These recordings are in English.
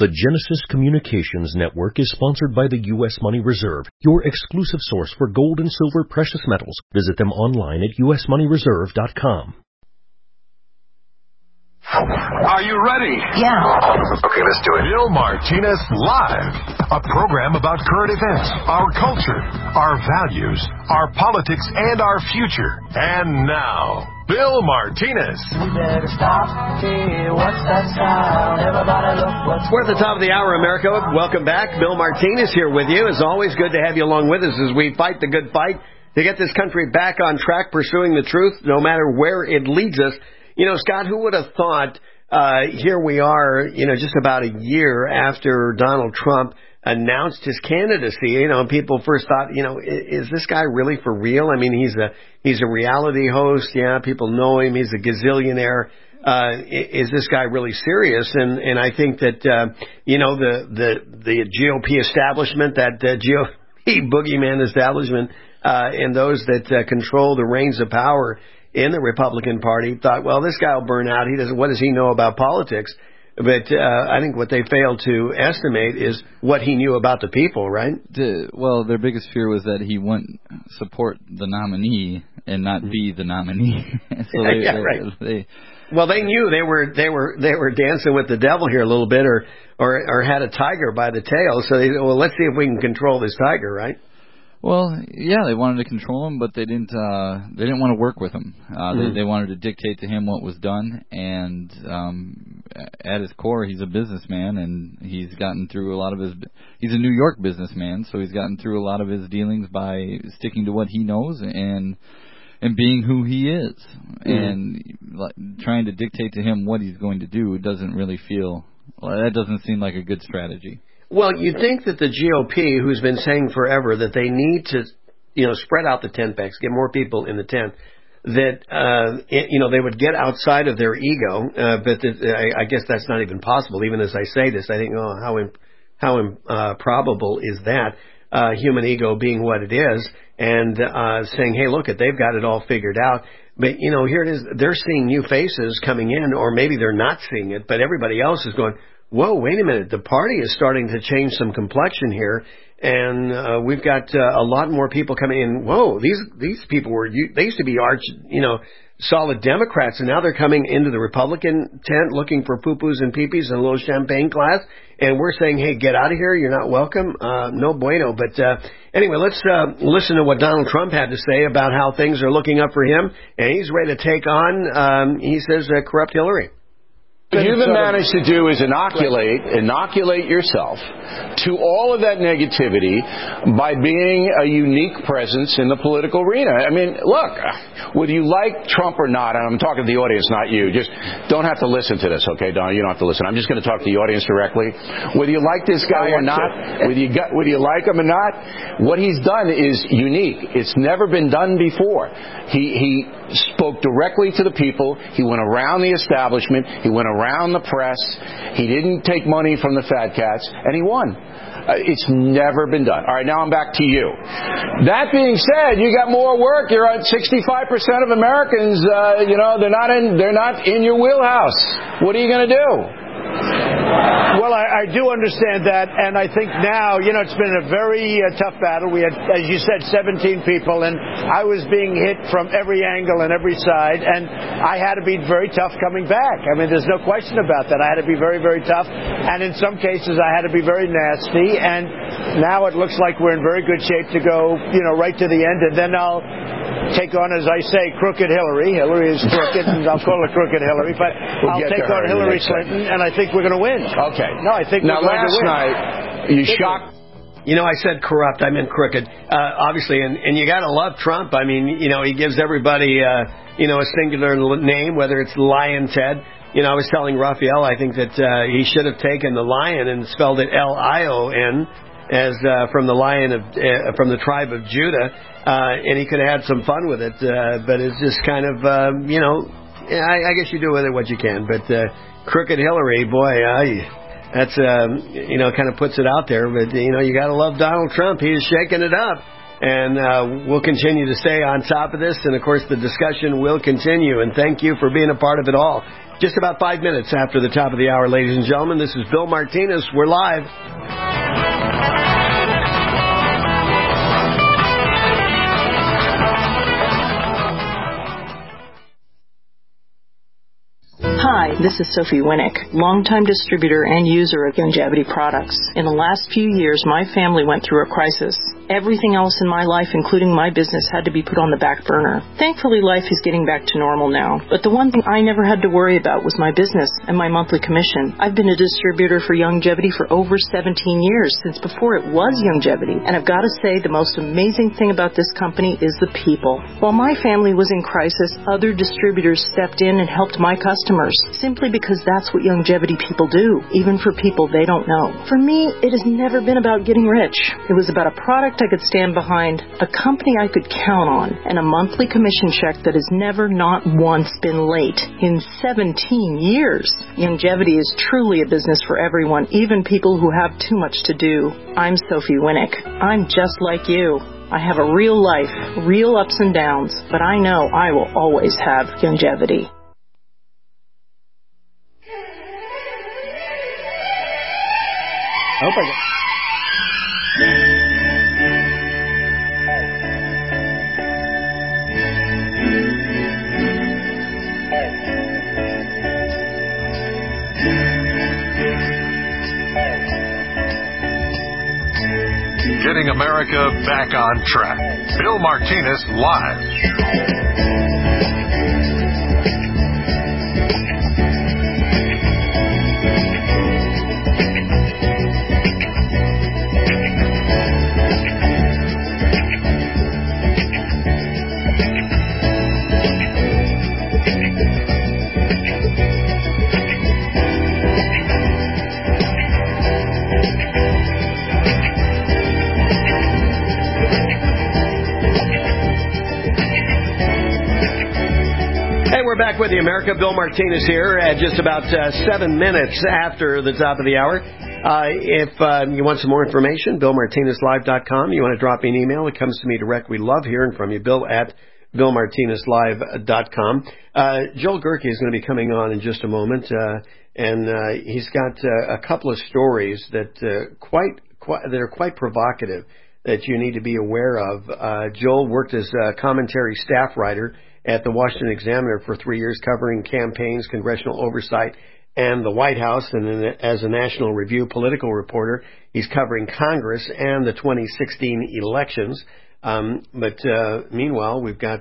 The Genesis Communications Network is sponsored by the U.S. Money Reserve, your exclusive source for gold and silver precious metals. Visit them online at usmoneyreserve.com. Are you ready? Yeah. Okay, let's do it. Bill Martinez Live, a program about current events, our culture, our values, our politics, and our future. And now, Bill Martinez. We better stop. Hey, what's that sound? Everybody look what's... We're at the top of the hour, America. Welcome back. Bill Martinez here with you. It's always good to have you along with us as we fight the good fight to get this country back on track, pursuing the truth, no matter where it leads us. You know, Scott, who would have thought here we are, just about a year after Donald Trump announced his candidacy, people first thought, is this guy really for real? I mean, he's a reality host. Yeah, people know him. He's a gazillionaire. Is this guy really serious? And I think that, the GOP establishment, that GOP boogeyman establishment, and those that control the reins of power in the Republican Party thought, well, this guy will burn out. What does he know about politics? But I think what they failed to estimate is what he knew about the people, right? Well, their biggest fear was that he wouldn't support the nominee and not be the nominee. So right. Well, they knew they were dancing with the devil here a little bit, or had a tiger by the tail. So they said, well, let's see if we can control this tiger, right? Well, yeah, they wanted to control him, but they didn't want to work with him. They wanted to dictate to him what was done, and at his core, he's a businessman, and he's gotten through a lot of his. He's a New York businessman, so he's gotten through a lot of his dealings by sticking to what he knows and being who he is, and trying to dictate to him what he's going to do doesn't really feel. Well, that doesn't seem like a good strategy. Well, you'd think that the GOP, who's been saying forever that they need to, spread out the tent pegs, get more people in the tent, that, they would get outside of their ego, but I guess that's not even possible. Even as I say this, I think, how improbable is that, human ego being what it is, and saying, hey, look, they've got it all figured out. But, here it is, they're seeing new faces coming in, or maybe they're not seeing it, but everybody else is going, whoa, wait a minute, the party is starting to change some complexion here, and we've got a lot more people coming in. Whoa, these people they used to be solid Democrats, and now they're coming into the Republican tent looking for poo-poos and pee-pees and a little champagne glass, and we're saying, hey, get out of here, you're not welcome. No bueno. But anyway, let's listen to what Donald Trump had to say about how things are looking up for him, and he's ready to take on, he says, corrupt Hillary. What you've managed to do is inoculate yourself to all of that negativity by being a unique presence in the political arena. I mean, look, whether you like Trump or not, and I'm talking to the audience, not you, just don't have to listen to this, okay, Don? You don't have to listen. I'm just going to talk to the audience directly. Whether you like this guy or not, whether you like him or not, what he's done is unique. It's never been done before. He spoke directly to the people. He went around the establishment. He went around the press. He didn't take money from the fat cats, and he won. It's never been done. All right, now I'm back to you. That being said, you got more work. You're at 65% of Americans. They're not in your wheelhouse. What are you going to do? Well, I do understand that, and I think now, it's been a very tough battle. We had, as you said, 17 people, and I was being hit from every angle and every side, and I had to be very tough coming back. I mean, there's no question about that. I had to be very, very tough, and in some cases I had to be very nasty, and now it looks like we're in very good shape to go, right to the end, and then I'll take on, as I say, crooked Hillary. Hillary is crooked, and I'll call her crooked Hillary, but I'll take on Hillary Clinton, and I think we're going to win. Okay. No, I think now, we're going to win. Now, last night, you shocked. I said corrupt. I meant crooked. Obviously, and you got to love Trump. I mean, he gives everybody, a singular name, whether it's Lion Ted. I was telling Raphael, I think that he should have taken the lion and spelled it Lion, as from the lion from the tribe of Judah, and he could have had some fun with it. But it's just kind of, I guess you do with it what you can. But crooked Hillary, boy, that's kind of puts it out there. But you got to love Donald Trump. He is shaking it up. And we'll continue to stay on top of this. And, of course, the discussion will continue. And thank you for being a part of it all. Just about 5 minutes after the top of the hour, ladies and gentlemen, this is Bill Martinez. We're live. Hi, this is Sophie Winnick, longtime distributor and user of Youngevity products. In the last few years, my family went through a crisis. Everything else in my life, including my business, had to be put on the back burner. Thankfully, life is getting back to normal now. But the one thing I never had to worry about was my business and my monthly commission. I've been a distributor for Youngevity for over 17 years, since before it was Youngevity. And I've got to say, the most amazing thing about this company is the people. While my family was in crisis, other distributors stepped in and helped my customers, simply because that's what Youngevity people do, even for people they don't know. For me, it has never been about getting rich. It was about a product I could stand behind, a company I could count on, and a monthly commission check that has never, not once, been late in 17 years. Youngevity is truly a business for everyone, even people who have too much to do. I'm Sophie Winnick. I'm just like you. I have a real life, real ups and downs, but I know I will always have Youngevity. I hope I got... Getting America back on track. Bill Martinez Live. We're back with you, America. Bill Martinez here at just about 7 minutes after the top of the hour. If you want some more information, BillMartinezLive.com. You want to drop me an email, it comes to me direct. We love hearing from you, Bill at BillMartinezLive.com. Joel Gerke is going to be coming on in just a moment, and he's got a couple of stories that that are quite provocative that you need to be aware of. Joel worked as a commentary staff writer at the Washington Examiner for 3 years, covering campaigns, congressional oversight, and the White House. And as a National Review political reporter, he's covering Congress and the 2016 elections. But meanwhile, we've got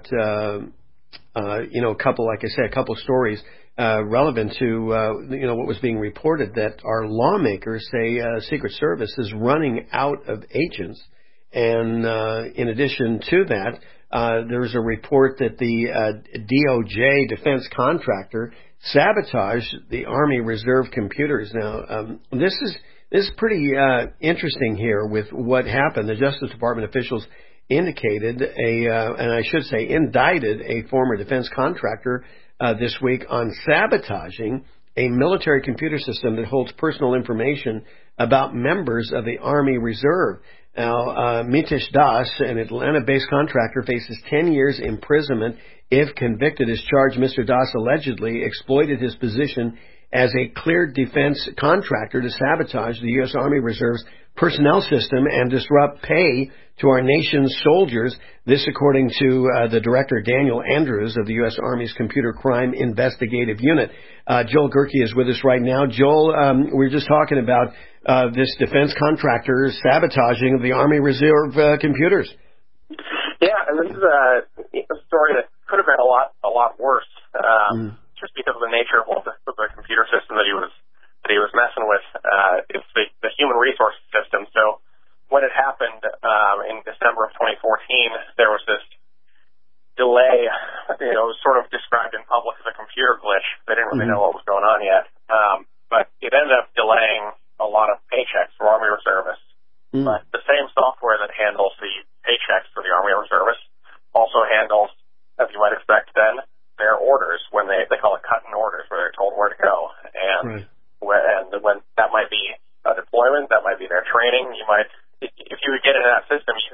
a couple stories relevant to what was being reported, that our lawmakers say Secret Service is running out of agents. And in addition to that, there's a report that the DOJ defense contractor sabotaged the Army Reserve computers. Now, this is pretty interesting here with what happened. The Justice Department officials indicated indicted a former defense contractor this week on sabotaging a military computer system that holds personal information about members of the Army Reserve. Now, Mitesh Das, an Atlanta-based contractor, faces 10 years imprisonment if convicted. As charged, Mr. Das allegedly exploited his position as a cleared defense contractor to sabotage the U.S. Army Reserve's personnel system and disrupt pay to our nation's soldiers. This, according to the director, Daniel Andrews, of the U.S. Army's Computer Crime Investigative Unit. Joel Gerke is with us right now. Joel, we were just talking about this defense contractor sabotaging of the Army Reserve computers. Yeah, and this is a story that could have been a lot worse, just because of the nature of the computer system that he was messing with. It's the human resource system. So when it happened in December of 2014, there was this delay. It was sort of described in public as a computer glitch. They didn't really know what was going on yet, but it ended up delaying a lot of paychecks for Army reservists. But the same software that handles the paychecks for the Army reservists also handles, as you might expect then, their orders when they call it cut-in orders, where they're told where to go. And when that might be a deployment, that might be their training. You might, if you would get into that system, you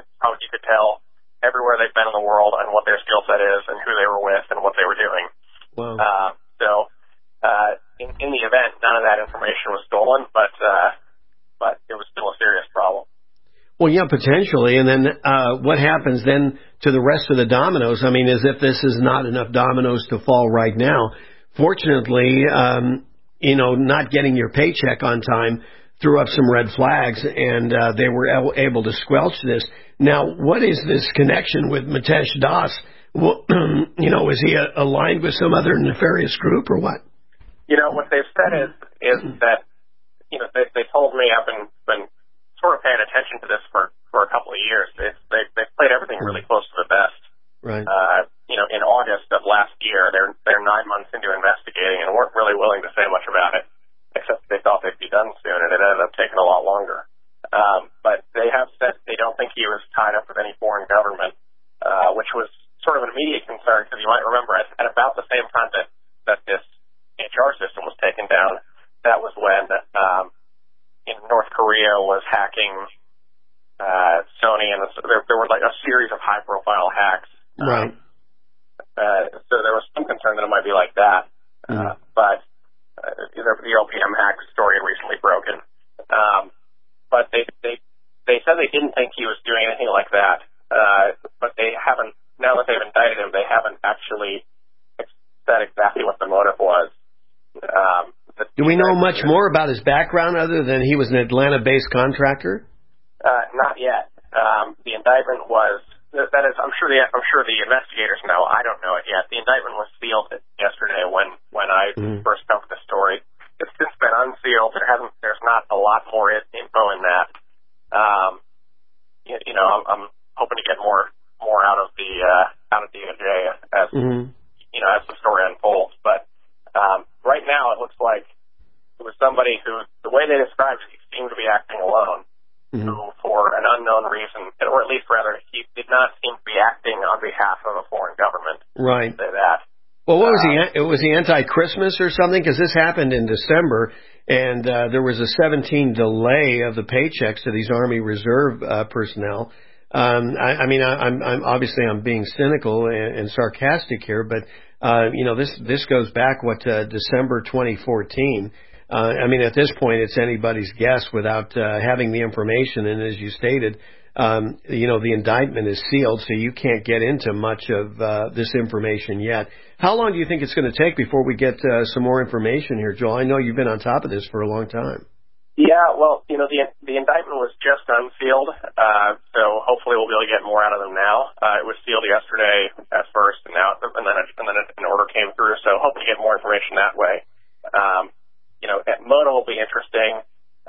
you could tell everywhere they've been in the world and what their skill set is and who they were with and what they were doing. Wow. In the event, none of that information was stolen, but it was still a serious problem. Well, yeah, potentially. And then what happens then to the rest of the dominoes? I mean, as if this is not enough dominoes to fall right now. Fortunately, not getting your paycheck on time threw up some red flags, and they were able to squelch this. Now, what is this connection with Mitesh Das? Well, is he aligned with some other nefarious group or what? What they've said is that, they told me, I've been sort of paying attention to this for a couple of years. They've played everything really close to the vest. Right. In August of last year, they're 9 months into investigating and weren't really willing to say much about it, except they thought they'd be done soon, and it ended up taking a lot longer. But they have said they don't think he was tied up with any foreign government, which was sort of an immediate concern, because you might remember at about the same time that this HR system was taken down, that was when North Korea was hacking Sony, and there were like a series of high-profile hacks. Right. So there was some concern that it might be like that. But the OPM hack story had recently broken. But they said they didn't think he was doing anything like that. But they haven't, now that they've indicted him, they haven't actually said exactly what the motive was. Do we know much more about his background other than he was an Atlanta-based contractor? Not yet. The indictment was, that is, I'm sure the investigators know. I don't know it yet. The indictment was sealed yesterday when I first covered the story. It's since been unsealed. There's not a lot more info in that. I'm hoping to get more out of DOJ as as the story unfolds. But right now, it looks like it was somebody who, the way they described it, he seemed to be acting alone. Who, for an unknown reason, or at least rather, he did not seem to be acting on behalf of a foreign government. Right. Say that. Well, what was he? Was he anti-Christmas or something? Because this happened in December, and there was a 17 delay of the paychecks to these Army Reserve personnel. I'm obviously being cynical and sarcastic here, but this goes back December 2014. At this point, it's anybody's guess without having the information. And as you stated, the indictment is sealed, so you can't get into much of this information yet. How long do you think it's going to take before we get some more information here, Joel? I know you've been on top of this for a long time. Yeah, well, the indictment was just unsealed, so hopefully we'll be able to get more out of them now. It was sealed yesterday at first, and then an order came through, so hopefully get more information that way. Moto will be interesting.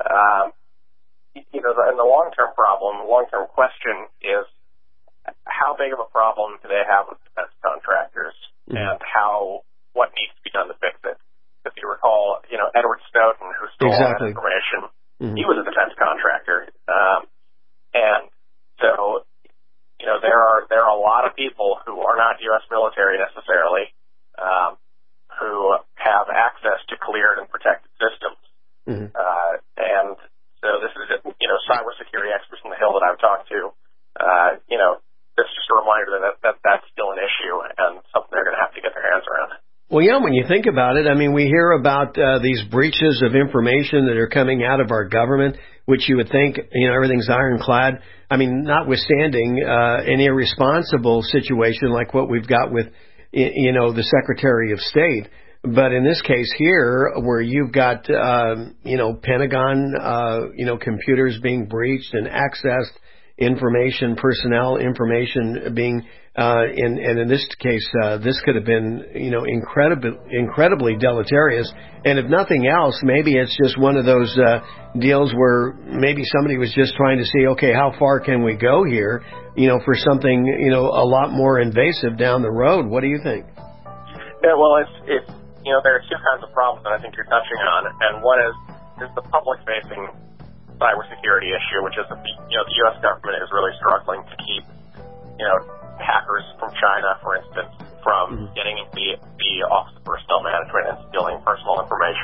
And the long-term question is, how big of a problem do they have with defense contractors, and what needs to be done to fix it? If you recall, Edward Snowden, who stole all that information, he was a defense contractor, and so there are a lot of people who are not U.S. military necessarily, who have access to cleared and protected systems. And so this is, cybersecurity experts in the Hill that I've talked to, this is just a reminder that that's still an issue and something they're going to have to get their hands around. Well, yeah, when you think about it, we hear about these breaches of information that are coming out of our government, which you would think, everything's ironclad. Notwithstanding an irresponsible situation like what we've got with the Secretary of State. But in this case here, where you've got, Pentagon, computers being breached and accessed, information, personnel information being, and in this case, this could have been, incredibly deleterious. And if nothing else, maybe it's just one of those deals where maybe somebody was just trying to see, okay, how far can we go here, for something, a lot more invasive down the road. What do you think? Yeah, well, it's there are two kinds of problems that I think you're touching on, and one is the public-facing cybersecurity issue, which is the U.S. government is really struggling to keep hackers from China, for instance, from getting into the Office of Personnel Management and stealing personal information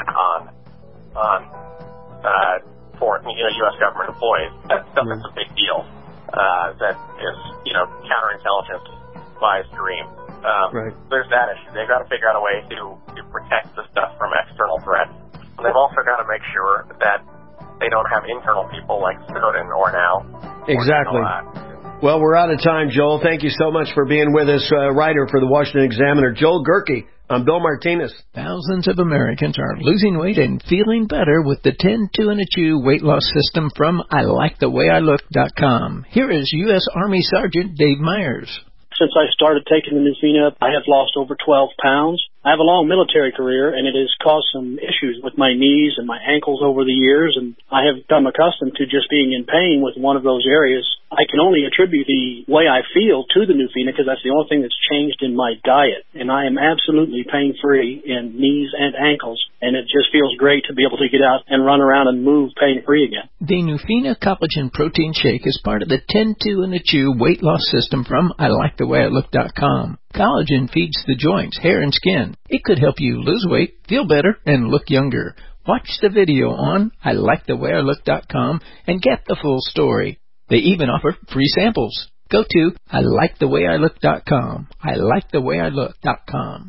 on foreign U.S. government employees. That's a big deal. that is, counterintelligence by stream. Right. There's that issue. They've got to figure out a way to protect the stuff from external threats. And they've also got to make sure that they don't have internal people like Snowden or now. Exactly. Well, we're out of time, Joel. Thank you so much for being with us. Writer for the Washington Examiner, Joel Gerke. I'm Bill Martinez. Thousands of Americans are losing weight and feeling better with the 10-2 and a chew weight loss system from ILikeTheWayILook.com. Here is U.S. Army Sergeant Dave Myers. Since I started taking the Nufina, I have lost over 12 pounds. I have a long military career, and it has caused some issues with my knees and my ankles over the years, and I have become accustomed to just being in pain with one of those areas. I can only attribute the way I feel to the Nufina because that's the only thing that's changed in my diet, and I am absolutely pain-free in knees and ankles, and it just feels great to be able to get out and run around and move pain-free again. The Nufina Collagen Protein Shake is part of the 10-2 and a chew weight loss system from ILikeTheWayILook.com. Collagen feeds the joints, hair, and skin. It could help you lose weight, feel better, and look younger. Watch the video on ILikeTheWayILook.com and get the full story. They even offer free samples. Go to ILikeTheWayILook.com. ILikeTheWayILook.com.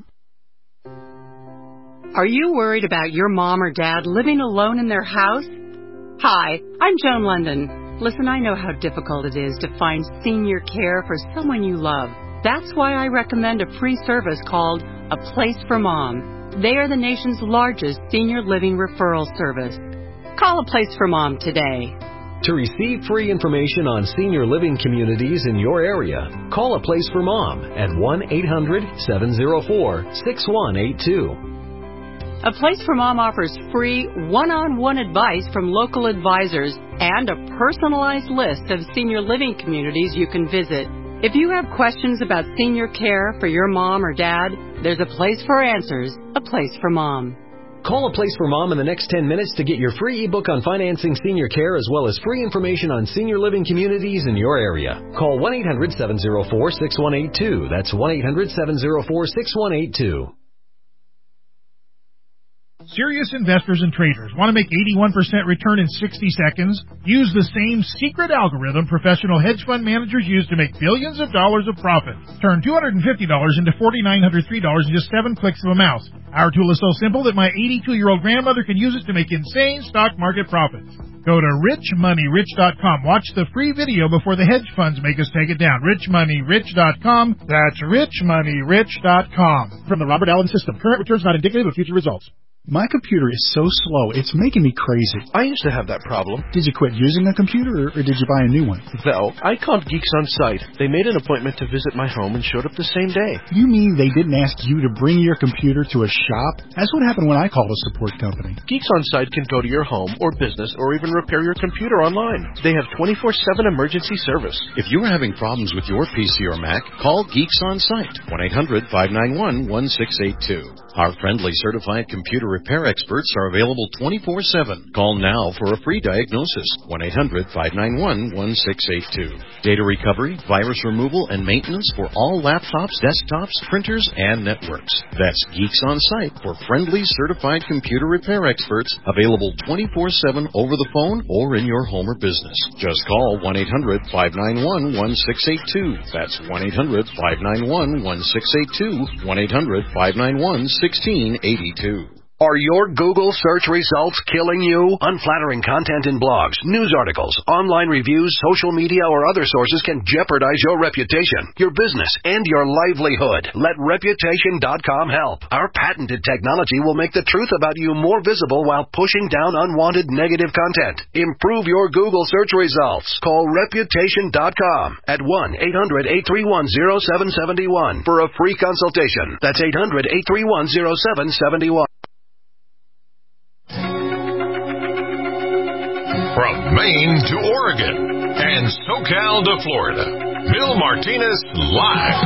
Are you worried about your mom or dad living alone in their house? Hi, I'm Joan London. Listen, I know how difficult it is to find senior care for someone you love. That's why I recommend a free service called A Place for Mom. They are the nation's largest senior living referral service. Call A Place for Mom today. To receive free information on senior living communities in your area, call A Place for Mom at 1-800-704-6182. A Place for Mom offers free one-on-one advice from local advisors and a personalized list of senior living communities you can visit. If you have questions about senior care for your mom or dad, there's a place for answers, A Place for Mom. Call A Place for Mom in the next 10 minutes to get your free ebook on financing senior care as well as free information on senior living communities in your area. Call 1-800-704-6182. That's 1-800-704-6182. Serious investors and traders want to make 81% return in 60 seconds? Use the same secret algorithm professional hedge fund managers use to make billions of dollars of profit. Turn $250 into $4,903 in just 7 clicks of a mouse. Our tool is so simple that my 82-year-old grandmother can use it to make insane stock market profits. Go to richmoneyrich.com. Watch the free video before the hedge funds make us take it down. richmoneyrich.com. That's richmoneyrich.com. From the Robert Allen System. Current returns not indicative of future results. My computer is so slow, it's making me crazy. I used to have that problem. Did you quit using a computer, or did you buy a new one? No, I called Geeks on Site. They made an appointment to visit my home and showed up the same day. You mean they didn't ask you to bring your computer to a shop? That's what happened when I called a support company. Geeks on Site can go to your home or business or even repair your computer online. They have 24/7 emergency service. If you are having problems with your PC or Mac, call Geeks on Site, 1-800-591-1682. Our friendly certified computer repair experts are available 24/7. Call now for a free diagnosis, 1-800-591-1682. Data recovery, virus removal, and maintenance for all laptops, desktops, printers, and networks. That's Geeks on Site for friendly certified computer repair experts, available 24/7 over the phone or in your home or business. Just call 1-800-591-1682. That's 1-800-591-1682, 1-800-591-1682. Are your Google search results killing you? Unflattering content in blogs, news articles, online reviews, social media, or other sources can jeopardize your reputation, your business, and your livelihood. Let Reputation.com help. Our patented technology will make the truth about you more visible while pushing down unwanted negative content. Improve your Google search results. Call Reputation.com at 1-800-831-0771 for a free consultation. That's 800-831-0771. From Maine to Oregon and SoCal to Florida, Bill Martinez live.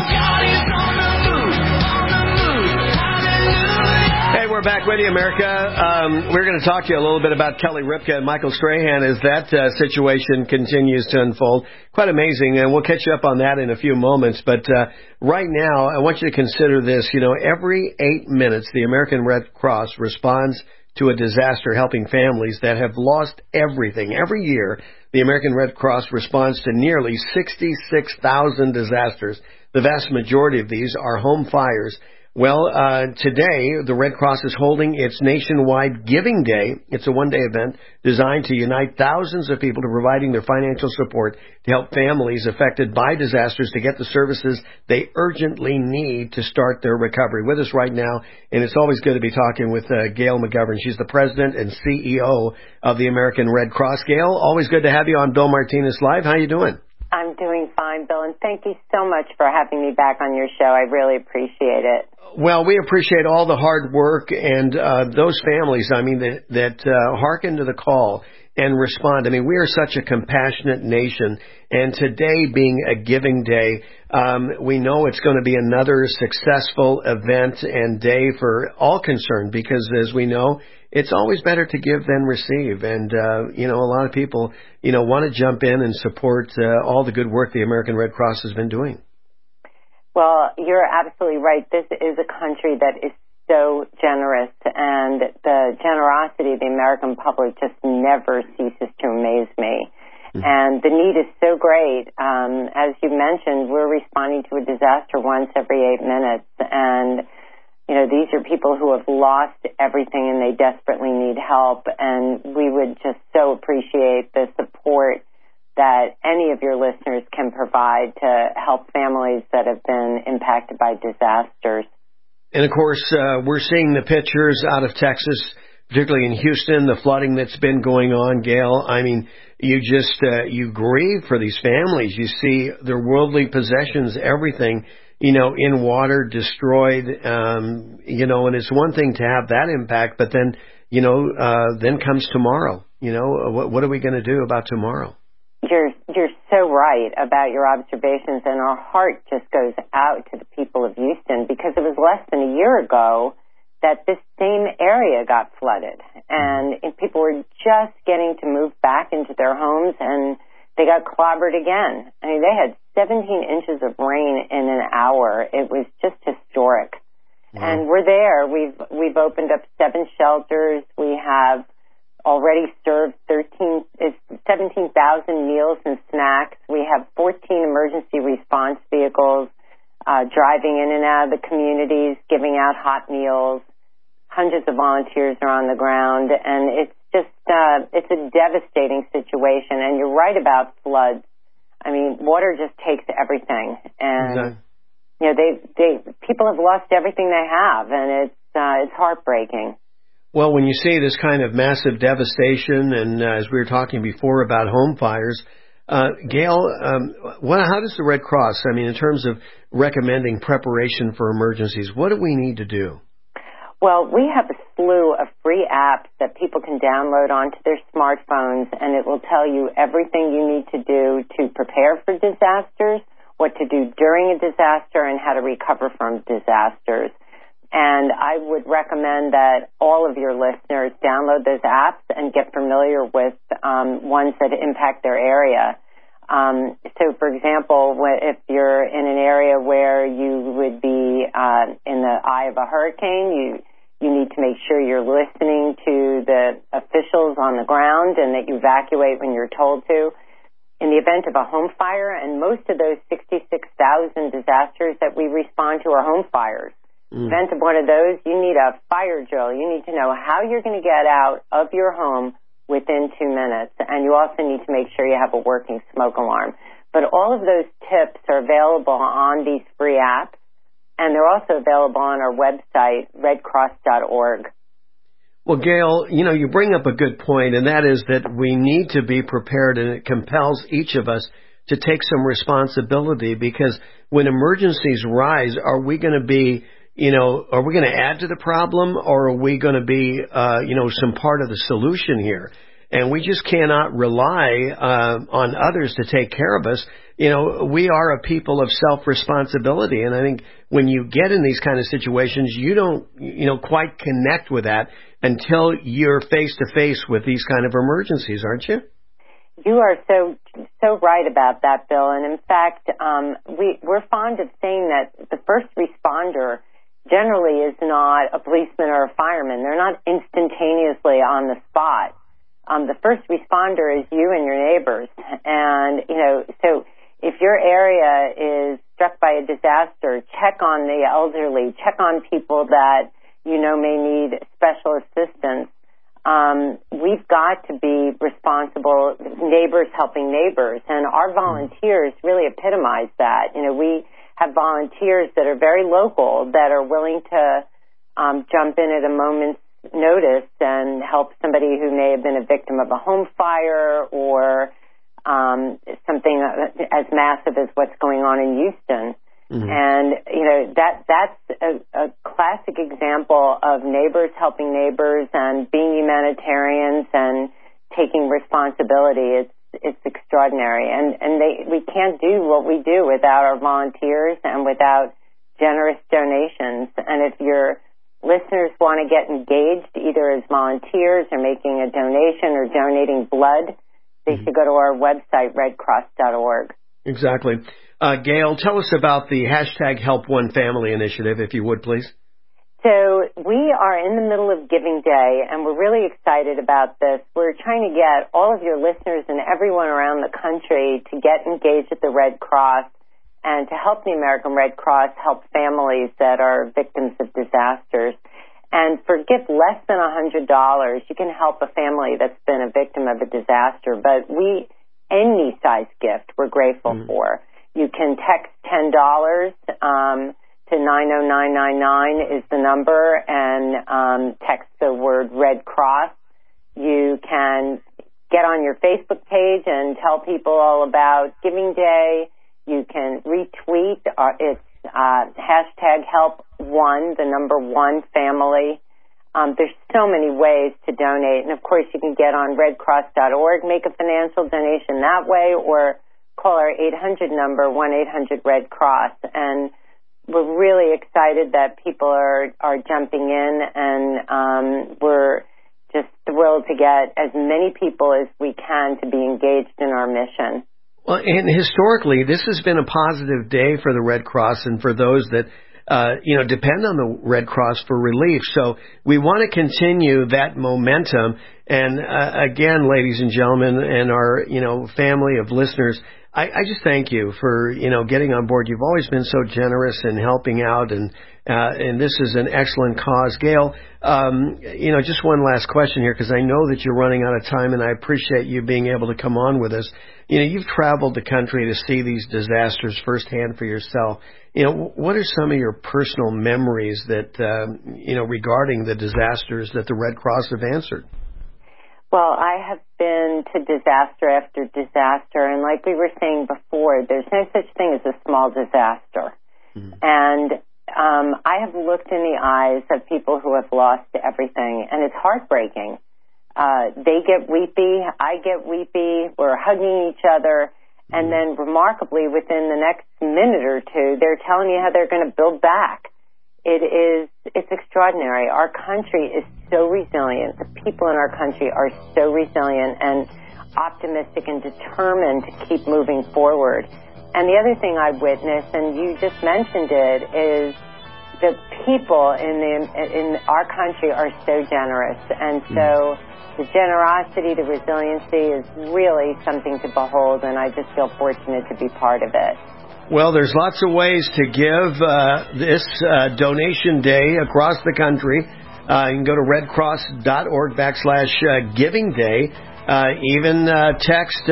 Hey, we're back with you, America. We're going to talk to you a little bit about Kelly Ripka and Michael Strahan as that situation continues to unfold. Quite amazing, and we'll catch you up on that in a few moments. But right now, I want you to consider this. You know, every 8 minutes, the American Red Cross responds to a disaster, helping families that have lost everything. Every year, the American Red Cross responds to nearly 66,000 disasters. The vast majority of these are home fires. Well, today, the Red Cross is holding its nationwide Giving Day. It's a one-day event designed to unite thousands of people to providing their financial support to help families affected by disasters to get the services they urgently need to start their recovery. With us right now, and it's always good to be talking with Gail McGovern. She's the president and CEO of the American Red Cross. Gail, always good to have you on Bill Martinez Live. How you doing? I'm doing fine, Bill, and thank you so much for having me back on your show. I really appreciate it. Well, we appreciate all the hard work and those families, I mean, that hearken to the call and respond. I mean, we are such a compassionate nation, and today being a Giving Day, we know it's going to be another successful event and day for all concerned because, as we know, it's always better to give than receive. And, a lot of people, want to jump in and support all the good work the American Red Cross has been doing. Well, you're absolutely right. This is a country that is so generous, and the generosity of the American public just never ceases to amaze me. Mm-hmm. And the need is so great. As you mentioned, we're responding to a disaster once every 8 minutes, and these are people who have lost everything and they desperately need help, and we would just so appreciate the support that any of your listeners can provide to help families that have been impacted by disasters. And, of course, we're seeing the pictures out of Texas, particularly in Houston, the flooding that's been going on, Gail. I mean, you just you grieve for these families. You see their worldly possessions, everything, in water, destroyed, and it's one thing to have that impact, but then, then comes tomorrow. What are we going to do about tomorrow? You're so right about your observations, and our heart just goes out to the people of Houston because it was less than a year ago that this same area got flooded, and people were just getting to move back into their homes, and they got clobbered again. I mean, they had 17 inches of rain in an hour. It was just historic. Wow. And we're there. We've opened up 7 shelters. We have already served 17,000 meals and snacks. We have 14 emergency response vehicles driving in and out of the communities, giving out hot meals. Hundreds of volunteers are on the ground, and it's just it's a devastating situation. And you're right about floods. I mean, water just takes everything, and people have lost everything they have, and it's heartbreaking. Well, when you see this kind of massive devastation, and as we were talking before about home fires, Gail, how does the Red Cross, I mean, in terms of recommending preparation for emergencies, what do we need to do? Well, we have a slew of free apps that people can download onto their smartphones, and it will tell you everything you need to do to prepare for disasters, what to do during a disaster, and how to recover from disasters. And I would recommend that all of your listeners download those apps and get familiar with ones that impact their area. So, for example, if you're in an area where you would be in the eye of a hurricane, you need to make sure you're listening to the officials on the ground and that you evacuate when you're told to. In the event of a home fire, and most of those 66,000 disasters that we respond to are home fires. In the event of one of those, you need a fire drill. You need to know how you're going to get out of your home within 2 minutes. And you also need to make sure you have a working smoke alarm. But all of those tips are available on these free apps, and they're also available on our website, redcross.org. Well, Gail, you bring up a good point, and that is that we need to be prepared, and it compels each of us to take some responsibility, because when emergencies rise, are we going to be are we going to add to the problem, or are we going to be, some part of the solution here? And we just cannot rely on others to take care of us. We are a people of self-responsibility, and I think when you get in these kind of situations, you don't, quite connect with that until you're face-to-face with these kind of emergencies, aren't you? You are so right about that, Bill. And in fact, we're fond of saying that the first responder generally is not a policeman or a fireman. They're not instantaneously on the spot. The first responder is you and your neighbors. And, so if your area is struck by a disaster, check on the elderly, check on people that may need special assistance. We've got to be responsible, neighbors helping neighbors, and our volunteers really epitomize that. We have volunteers that are very local that are willing to jump in at a moment's notice and help somebody who may have been a victim of a home fire or something as massive as what's going on in Houston. Mm-hmm. And, that's a classic example of neighbors helping neighbors and being humanitarians and taking responsibility. It's extraordinary. And we can't do what we do without our volunteers and without generous donations. And if your listeners want to get engaged either as volunteers or making a donation or donating blood, they should go to our website, redcross.org. Exactly. Gail, tell us about the #HelpOneFamily initiative, if you would, please. So we are in the middle of Giving Day, and we're really excited about this. We're trying to get all of your listeners and everyone around the country to get engaged at the Red Cross and to help the American Red Cross help families that are victims of disasters. And for a gift less than $100, you can help a family that's been a victim of a disaster. But any size gift we're grateful for. You can text $10 to 90999 is the number, and text the word Red Cross. You can get on your Facebook page and tell people all about Giving Day. You can retweet. It's #HelpOne, the number 1 family. There's so many ways to donate. And, of course, you can get on redcross.org, make a financial donation that way, or call our 800 number, 1-800-RED-CROSS. And we're really excited that people are jumping in, and we're just thrilled to get as many people as we can to be engaged in our mission. Well, and historically, this has been a positive day for the Red Cross and for those that depend on the Red Cross for relief. So we want to continue that momentum. And again, ladies and gentlemen, and our family of listeners, I just thank you for getting on board. You've always been so generous in helping out, and this is an excellent cause. Gail, just one last question here, because I know that you're running out of time, and I appreciate you being able to come on with us. You've traveled the country to see these disasters firsthand for yourself. What are some of your personal memories that regarding the disasters that the Red Cross have answered? Well, I have been to disaster after disaster, and like we were saying before, there's no such thing as a small disaster. Mm-hmm. And I have looked in the eyes of people who have lost everything, and it's heartbreaking. They get weepy, I get weepy, we're hugging each other, and then remarkably, within the next minute or two, they're telling you how they're going to build back. It's extraordinary. Our country is so resilient. The people in our country are so resilient and optimistic and determined to keep moving forward. And the other thing I witnessed, and you just mentioned it, is the people in our country are so generous. And so the generosity, the resiliency is really something to behold, and I just feel fortunate to be part of it. Well, there's lots of ways to give this donation day across the country. You can go to redcross.org/Giving Day. Even text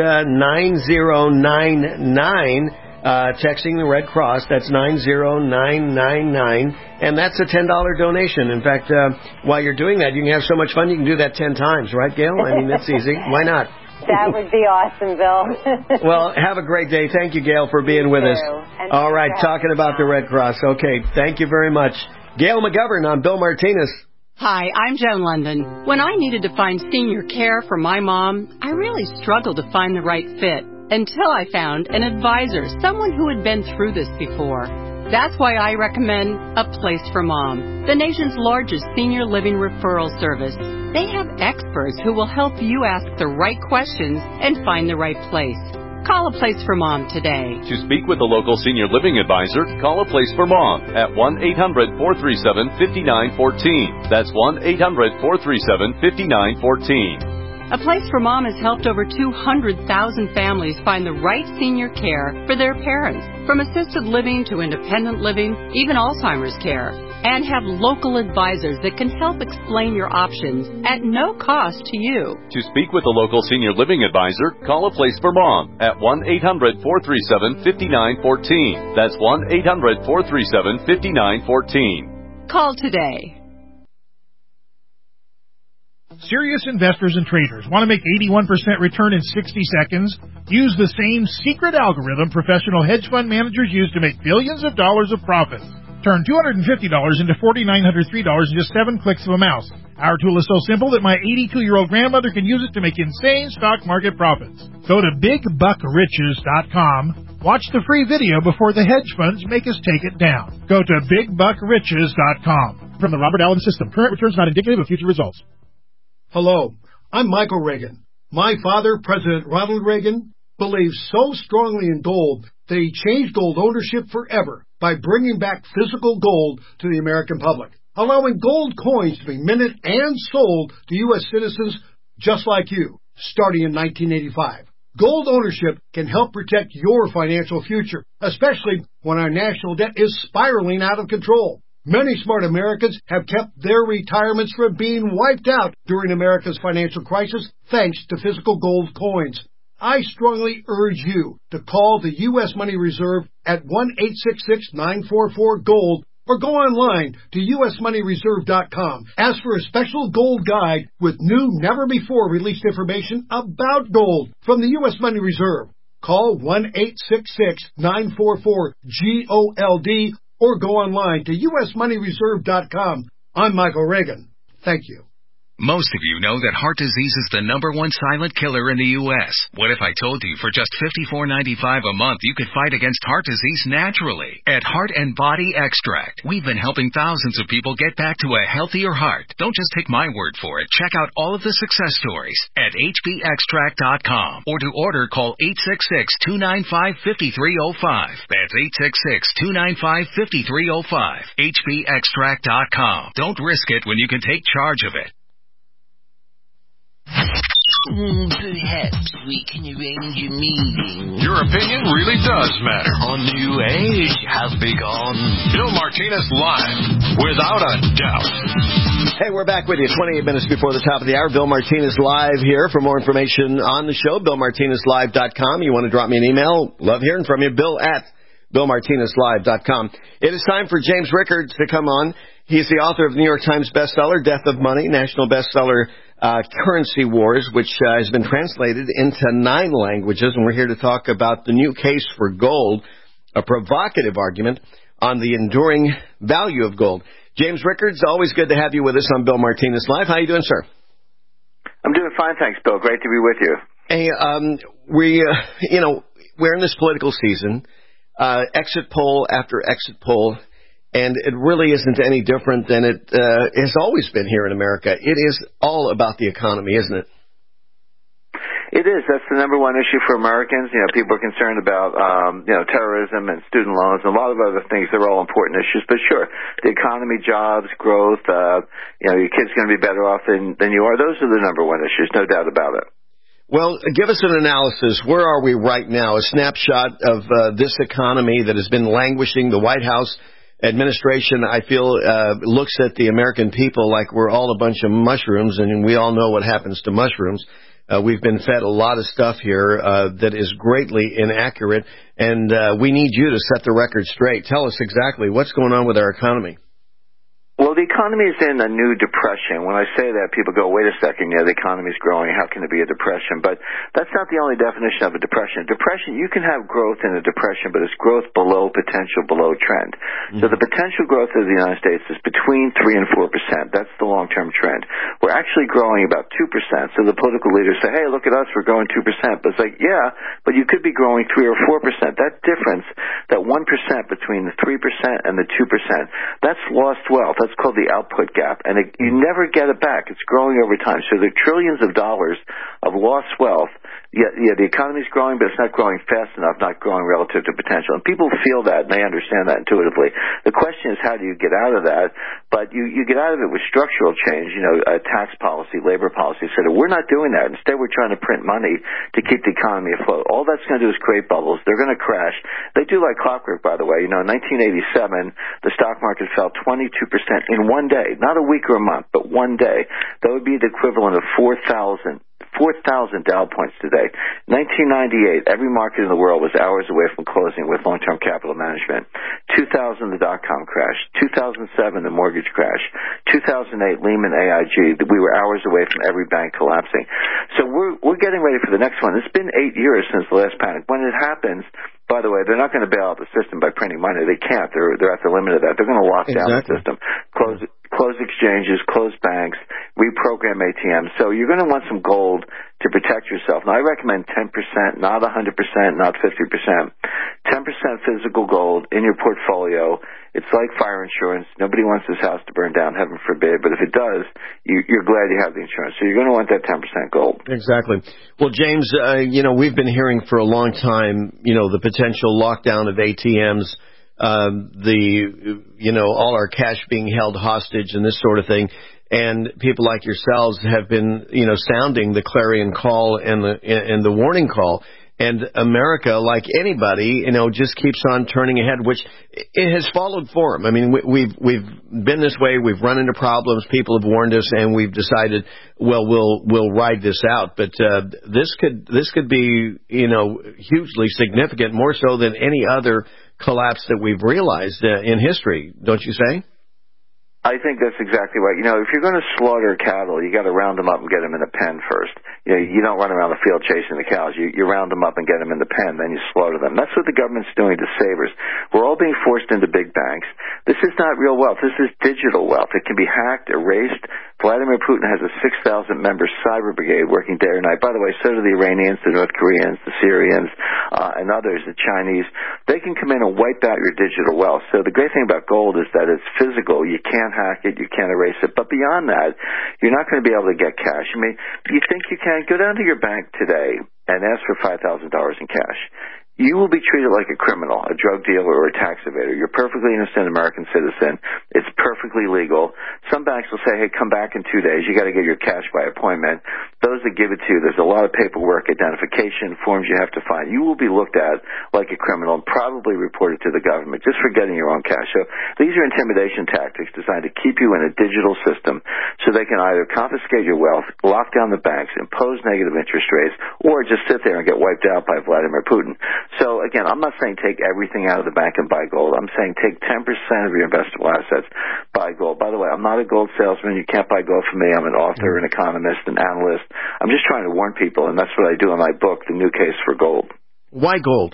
9099, texting the Red Cross. That's 90999, and that's a $10 donation. In fact, while you're doing that, you can have so much fun, you can do that 10 times, right, Gail? I mean, that's easy. Why not? That would be awesome, Bill. Well, have a great day. Thank you, Gail, for being with us. And all right, talking about the Red Cross. Okay, thank you very much. Gail McGovern on Bill Martinez. Hi, I'm Joan London. When I needed to find senior care for my mom, I really struggled to find the right fit until I found an advisor, someone who had been through this before. That's why I recommend A Place for Mom, the nation's largest senior living referral service. They have experts who will help you ask the right questions and find the right place. Call A Place for Mom today. To speak with a local senior living advisor, call A Place for Mom at 1-800-437-5914. That's 1-800-437-5914. A Place for Mom has helped over 200,000 families find the right senior care for their parents, from assisted living to independent living, even Alzheimer's care, and have local advisors that can help explain your options at no cost to you. To speak with a local senior living advisor, call A Place for Mom at 1-800-437-5914. That's 1-800-437-5914. Call today. Serious investors and traders want to make 81% return in 60 seconds? Use the same secret algorithm professional hedge fund managers use to make billions of dollars of profit. Turn $250 into $4,903 in just 7 clicks of a mouse. Our tool is so simple that my 82-year-old grandmother can use it to make insane stock market profits. Go to BigBuckRiches.com. Watch the free video before the hedge funds make us take it down. Go to BigBuckRiches.com. From the Robert Allen System. Current returns not indicative of future results. Hello, I'm Michael Reagan. My father, President Ronald Reagan, believed so strongly in gold that he changed gold ownership forever by bringing back physical gold to the American public, allowing gold coins to be minted and sold to U.S. citizens just like you, starting in 1985. Gold ownership can help protect your financial future, especially when our national debt is spiraling out of control. Many smart Americans have kept their retirements from being wiped out during America's financial crisis thanks to physical gold coins. I strongly urge you to call the U.S. Money Reserve at 1-866-944-GOLD or go online to usmoneyreserve.com. Ask for a special gold guide with new, never-before-released information about gold from the U.S. Money Reserve. Call 1-866-944-GOLD or go online to usmoneyreserve.com. I'm Michael Reagan. Thank you. Most of you know that heart disease is the #1 silent killer in the U.S. What if I told you for just $54.95 a month you could fight against heart disease naturally? At Heart and Body Extract, we've been helping thousands of people get back to a healthier heart. Don't just take my word for it. Check out all of the success stories at hbextract.com. Or to order, call 866-295-5305. That's 866-295-5305. hbextract.com. Don't risk it when you can take charge of it. Perhaps we can arrange a meeting. Your opinion really does matter. On New Age, have begun. Bill Martinez Live, without a doubt. Hey, we're back with you 28 minutes before the top of the hour. Bill Martinez Live here. For more information on the show, BillMartinezLive.com. You want to drop me an email? Love hearing from you. Bill at BillMartinezLive.com. It is time for James Rickards to come on. He's the author of the New York Times bestseller, Death of Money, national bestseller, Currency Wars, which has been translated into 9 languages, and we're here to talk about the new case for gold, a provocative argument on the enduring value of gold. James Rickards, always good to have you with us on Bill Martinez Live. How you doing, sir? I'm doing fine, thanks, Bill. Great to be with you. Hey, we're in this political season, exit poll after exit poll. And it really isn't any different than it has always been here in America. It is all about the economy, isn't it? It is. That's the #1 issue for Americans. You know, people are concerned about, terrorism and student loans and a lot of other things. They're all important issues. But sure, the economy, jobs, growth, your kid's going to be better off than you are. Those are the #1 issues, no doubt about it. Well, give us an analysis. Where are we right now? A snapshot of this economy that has been languishing. The White House administration, I feel, looks at the American people like we're all a bunch of mushrooms, and we all know what happens to mushrooms. We've been fed a lot of stuff here that is greatly inaccurate, and we need you to set the record straight. Tell us exactly what's going on with our economy. Well, the economy is in a new depression. When I say that, people go, wait a second, the economy is growing. How can it be a depression? But that's not the only definition of a depression. Depression, you can have growth in a depression, but it's growth below potential, below trend. Mm-hmm. So the potential growth of the United States is between 3 and 4%. That's the long-term trend. We're actually growing about 2%. So the political leaders say, hey, look at us, we're growing 2%. But it's like, yeah, but you could be growing 3 or 4%. That difference, that 1% between the 3% and the 2%, that's lost wealth. That's what's called the output gap, and you never get it back. It's growing over time. So there are trillions of dollars of lost wealth. Yeah, the economy's growing, but it's not growing fast enough, not growing relative to potential. And people feel that, and they understand that intuitively. The question is, how do you get out of that? But you get out of it with structural change, tax policy, labor policy, etc. We're not doing that. Instead, we're trying to print money to keep the economy afloat. All that's going to do is create bubbles. They're going to crash. They do like clockwork, by the way. In 1987, the stock market fell 22% in one day, not a week or a month, but one day. That would be the equivalent of 4,000 Dow points today. 1998, every market in the world was hours away from closing with long-term capital management. 2000, the dot-com crash. 2007, the mortgage crash. 2008, Lehman, AIG. We were hours away from every bank collapsing. So we're getting ready for the next one. It's been 8 years since the last panic. When it happens, by the way, they're not going to bail out the system by printing money. They can't. They're at the limit of that. They're going to lock down the system, close exchanges, close banks, reprogram ATMs. So you're going to want some gold to protect yourself. Now, I recommend 10%, not 100%, not 50%. 10% physical gold in your portfolio. It's like fire insurance. Nobody wants this house to burn down, heaven forbid. But if it does, you're glad you have the insurance. So you're going to want that 10% gold. Exactly. Well, James, we've been hearing for a long time, the potential lockdown of ATMs, all our cash being held hostage and this sort of thing. And people like yourselves have been, sounding the clarion call and the warning call. And America, like anybody, just keeps on turning ahead, which it has followed form. I mean, we've been this way. We've run into problems. People have warned us, and we've decided, well, we'll ride this out. But this could be, hugely significant, more so than any other collapse that we've realized in history. Don't you say? I think that's exactly right. If you're going to slaughter cattle, you got to round them up and get them in a pen first. You don't run around the field chasing the cows. You round them up and get them in the pen, then you slaughter them. That's what the government's doing to save us. We're all being forced into big banks. This is not real wealth. This is digital wealth. It can be hacked, erased. Vladimir Putin has a 6,000-member cyber brigade working day or night. By the way, so do the Iranians, the North Koreans, the Syrians, and others, the Chinese. They can come in and wipe out your digital wealth. So the great thing about gold is that it's physical. You can't hack it. You can't erase it. But beyond that, you're not going to be able to get cash. I mean, you think you can? Go down to your bank today and ask for $5,000 in cash. You will be treated like a criminal, a drug dealer, or a tax evader. You're a perfectly innocent American citizen. It's perfectly legal. Some banks will say, hey, come back in 2 days. You got to get your cash by appointment. Those that give it to you, there's a lot of paperwork, identification, forms you have to find. You will be looked at like a criminal and probably reported to the government just for getting your own cash. So these are intimidation tactics designed to keep you in a digital system so they can either confiscate your wealth, lock down the banks, impose negative interest rates, or just sit there and get wiped out by Vladimir Putin. So, again, I'm not saying take everything out of the bank and buy gold. I'm saying take 10% of your investable assets, buy gold. By the way, I'm not a gold salesman. You can't buy gold from me. I'm an author, an economist, an analyst. I'm just trying to warn people, and that's what I do in my book, The New Case for Gold. Why gold?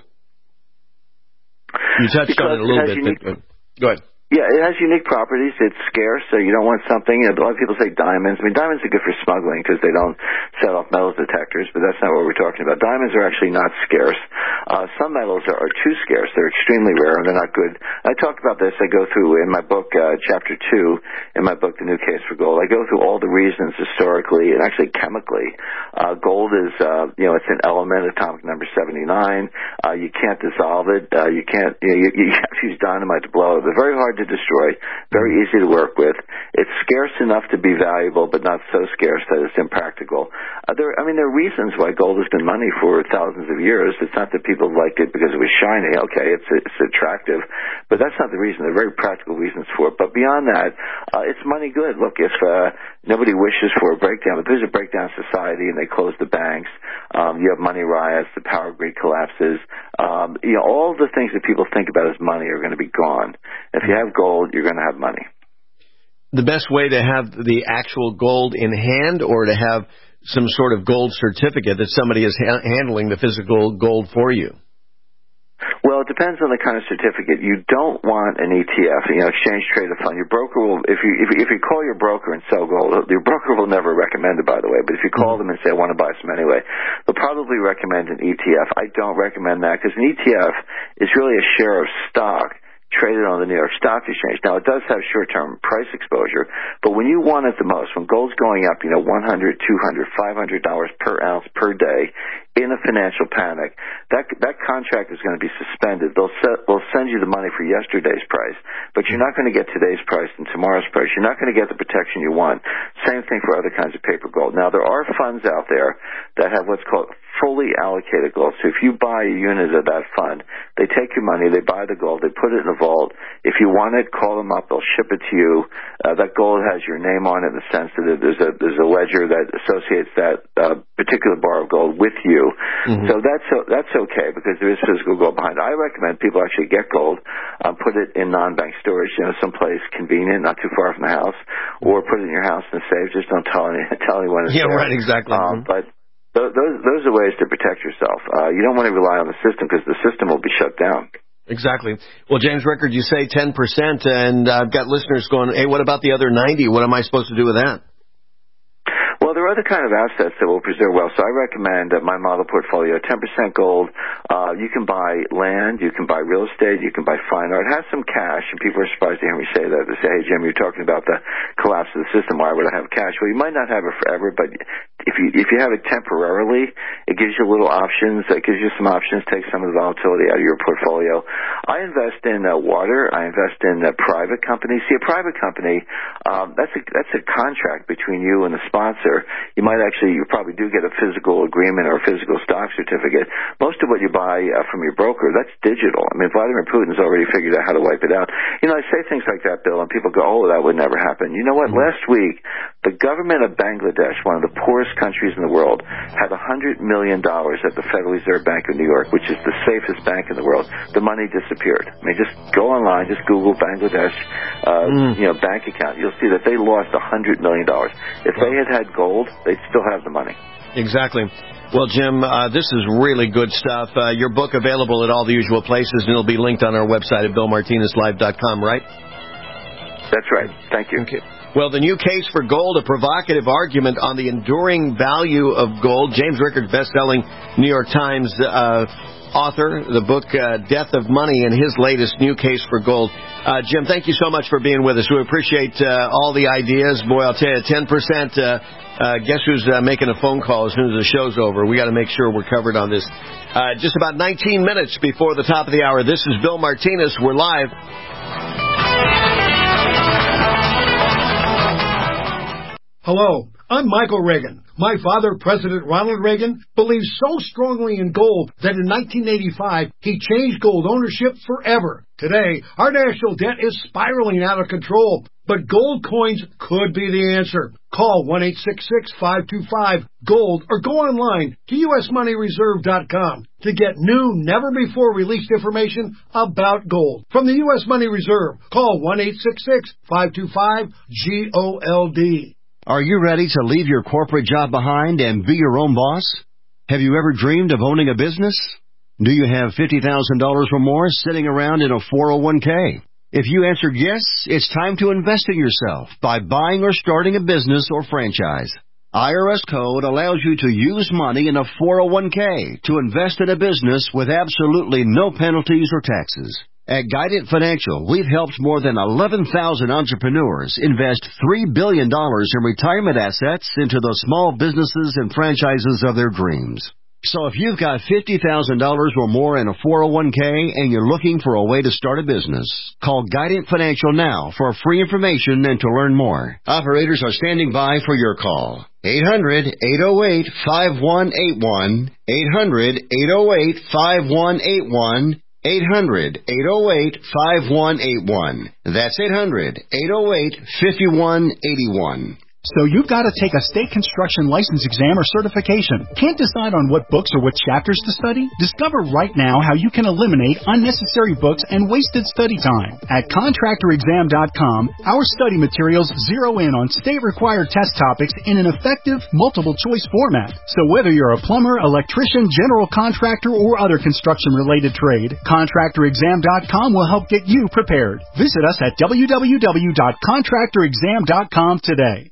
You touched on it a little bit. Go ahead. Yeah, it has unique properties. It's scarce, so you don't want something. A lot of people say diamonds. I mean, diamonds are good for smuggling because they don't set off metal detectors, but that's not what we're talking about. Diamonds are actually not scarce. Some metals are too scarce. They're extremely rare, and they're not good. I talk about this. I go through in my book, Chapter 2, in my book, The New Case for Gold. I go through all the reasons historically and actually chemically. Gold is, it's an element, atomic number 79. You can't dissolve it. You have to use dynamite to blow it. They're very hard to destroy, very easy to work with. It's scarce enough to be valuable, but not so scarce that it's impractical. There are reasons why gold has been money for thousands of years. It's not that people liked it because it was shiny. Okay, it's attractive, but that's not the reason. There are very practical reasons for it. But beyond that, it's money good. Look, if nobody wishes for a breakdown, if there's a breakdown in society and they close the banks, you have money riots, the power grid collapses, all the things that people think about as money are going to be gone. If you have gold, you're going to have money. The best way to have the actual gold in hand, or to have some sort of gold certificate that somebody is handling the physical gold for you? Well, it depends on the kind of certificate. You don't want an ETF, exchange traded fund. Your broker will, if you call your broker and sell gold, your broker will never recommend it, by the way. But if you call them and say, I want to buy some anyway, they'll probably recommend an ETF. I don't recommend that because an ETF is really a share of stock traded on the New York Stock Exchange. Now, it does have short-term price exposure, but when you want it the most, when gold's going up, $100, $200, $500 per ounce per day in a financial panic, that contract is going to be suspended. They'll send you the money for yesterday's price, but you're not going to get today's price and tomorrow's price. You're not going to get the protection you want. Same thing for other kinds of paper gold. Now, there are funds out there that have what's called fully allocated gold. So if you buy a unit of that fund, they take your money, they buy the gold, they put it in a vault. If you want it, call them up, they'll ship it to you. That gold has your name on it in the sense that there's a ledger that associates that particular bar of gold with you. Mm-hmm. So that's okay because there is physical gold behind it. I recommend people actually get gold, put it in non-bank storage, someplace convenient, not too far from the house, or put it in your house in a safe. Just don't tell anyone it's there. Right, exactly. But those are ways to protect yourself. You don't want to rely on the system because the system will be shut down. Exactly. Well, James Rickard, you say 10%, and I've got listeners going, hey, what about the other 90? What am I supposed to do with that? Well, there are other kind of assets that will preserve wealth. So I recommend my model portfolio, 10% gold. You can buy land, you can buy real estate, you can buy fine art. It has some cash, and people are surprised to hear me say that. They say, hey, Jim, you're talking about the collapse of the system. Why would I have cash? Well, you might not have it forever, but if you have it temporarily, it gives you little options. It gives you some options, take some of the volatility out of your portfolio. I invest in water. I invest in private companies. See, a private company, that's a contract between you and the sponsor. You probably do get a physical agreement or a physical stock certificate. Most of what you buy from your broker, that's digital. I mean, Vladimir Putin's already figured out how to wipe it out. I say things like that, Bill, and people go, oh, that would never happen. You know what? Mm-hmm. Last week, the government of Bangladesh, one of the poorest countries in the world, had $100 million at the Federal Reserve Bank of New York, which is the safest bank in the world. The money disappeared. I mean, just go online, just Google Bangladesh, bank account. You'll see that they lost $100 million. If they had gold, they'd still have the money. Exactly. Well, Jim, this is really good stuff. Your book available at all the usual places, and it'll be linked on our website at BillMartinezLive.com, right? That's right. Thank you. Okay. Well, The New Case for Gold, a provocative argument on the enduring value of gold. James Rickard, best-selling New York Times author, the book Death of Money, and his latest New Case for Gold. Jim, thank you so much for being with us. We appreciate all the ideas. Boy, I'll tell you, 10%... guess who's making a phone call as soon as the show's over? We got to make sure we're covered on this. Just about 19 minutes before the top of the hour. This is Bill Martinez. We're live. Hello, I'm Michael Reagan. My father, President Ronald Reagan, believed so strongly in gold that in 1985, he changed gold ownership forever. Today, our national debt is spiraling out of control, but gold coins could be the answer. Call 1-866-525-GOLD or go online to usmoneyreserve.com to get new, never-before-released information about gold. From the U.S. Money Reserve, call 1-866-525-GOLD. Are you ready to leave your corporate job behind and be your own boss? Have you ever dreamed of owning a business? Do you have $50,000 or more sitting around in a 401k? If you answered yes, it's time to invest in yourself by buying or starting a business or franchise. IRS Code allows you to use money in a 401k to invest in a business with absolutely no penalties or taxes. At Guidant Financial, we've helped more than 11,000 entrepreneurs invest $3 billion in retirement assets into the small businesses and franchises of their dreams. So if you've got $50,000 or more in a 401k and you're looking for a way to start a business, call Guidant Financial now for free information and to learn more. Operators are standing by for your call. 800-808-5181. 800-808-5181. 800-808-5181. That's 800-808-5181. So you've got to take a state construction license exam or certification. Can't decide on what books or what chapters to study? Discover right now how you can eliminate unnecessary books and wasted study time. At ContractorExam.com, our study materials zero in on state-required test topics in an effective, multiple-choice format. So whether you're a plumber, electrician, general contractor, or other construction-related trade, ContractorExam.com will help get you prepared. Visit us at www.ContractorExam.com today.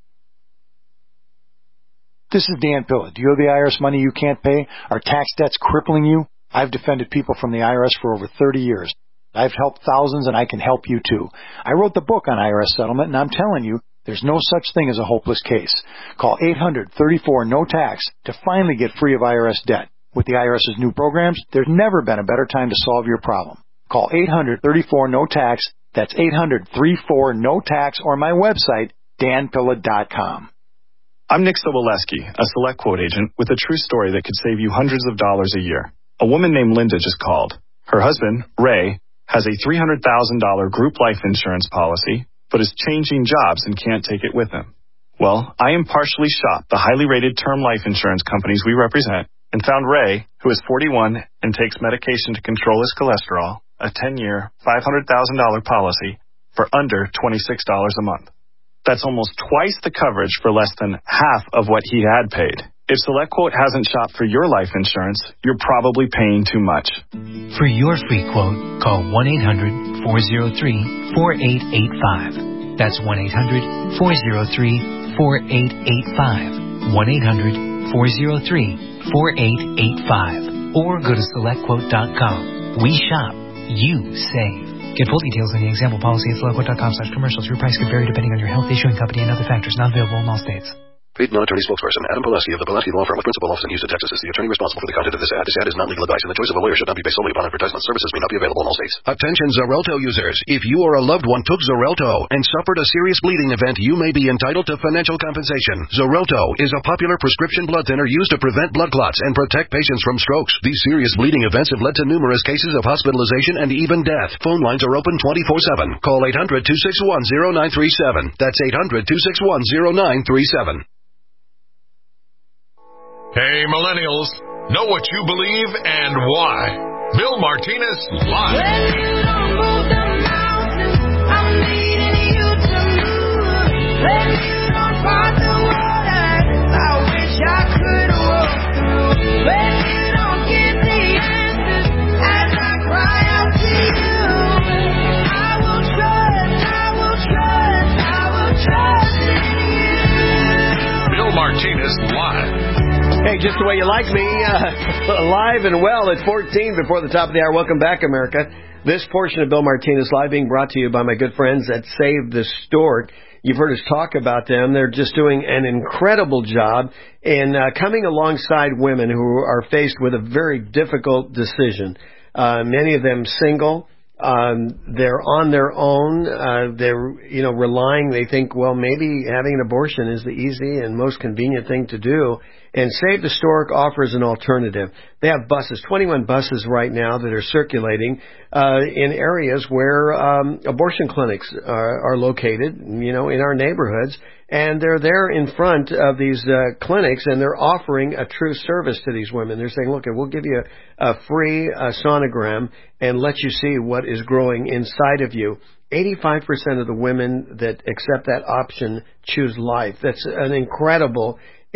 This is Dan Pilla. Do you owe the IRS money you can't pay? Are tax debts crippling you? I've defended people from the IRS for over 30 years. I've helped thousands, and I can help you too. I wrote the book on IRS settlement, and I'm telling you, there's no such thing as a hopeless case. Call 800-34-NO-TAX to finally get free of IRS debt. With the IRS's new programs, there's never been a better time to solve your problem. Call 800-34-NO-TAX. That's 800-34-NO-TAX, or my website, danpilla.com. I'm Nick Soboleski, a SelectQuote agent with a true story that could save you hundreds of dollars a year. A woman named Linda just called. Her husband, Ray, has a $300,000 group life insurance policy, but is changing jobs and can't take it with him. Well, I impartially shopped the highly rated term life insurance companies we represent and found Ray, who is 41 and takes medication to control his cholesterol, a 10-year, $500,000 policy for under $26 a month. That's almost twice the coverage for less than half of what he had paid. If SelectQuote hasn't shopped for your life insurance, you're probably paying too much. For your free quote, call 1-800-403-4885. That's 1-800-403-4885. 1-800-403-4885. Or go to SelectQuote.com. We shop. You save. Get full details on the example policy at SelectQuote.com/commercials. Your price could vary depending on your health, issuing company, and other factors. Not available in all states. Paid non-attorney spokesperson Adam Pileski of the Pileski Law Firm with principal office in Houston, Texas is the attorney responsible for the content of this ad. This ad is not legal advice, and the choice of a lawyer should not be based solely upon advertisement. Services may not be available in all states. Attention Xarelto users. If you or a loved one took Xarelto and suffered a serious bleeding event, you may be entitled to financial compensation. Xarelto is a popular prescription blood thinner used to prevent blood clots and protect patients from strokes. These serious bleeding events have led to numerous cases of hospitalization and even death. Phone lines are open 24/7. Call 800-261-0937. That's 800-261-0937. Hey, millennials, know what you believe and why. Bill Martinez Live. When you don't move the mountains, I'm needing you to move. When you don't part the waters, I wish I could walk through. When you don't give the answers as I cry out to you, I will trust, I will trust, I will trust in you. Bill Martinez Live. Hey, just the way you like me, alive and well at 14 before the top of the hour. Welcome back, America. This portion of Bill Martinez Live being brought to you by my good friends at Save the Stork. You've heard us talk about them. They're just doing an incredible job in coming alongside women who are faced with a very difficult decision. Many of them single. They're on their own. They're, relying. They think, well, maybe having an abortion is the easy and most convenient thing to do. And Save the Stork offers an alternative. They have buses, 21 buses right now that are circulating in areas where abortion clinics are located, in our neighborhoods. And they're there in front of these clinics, and they're offering a true service to these women. They're saying, look, we'll give you a free sonogram and let you see what is growing inside of you. 85% of the women that accept that option choose life. That's an incredible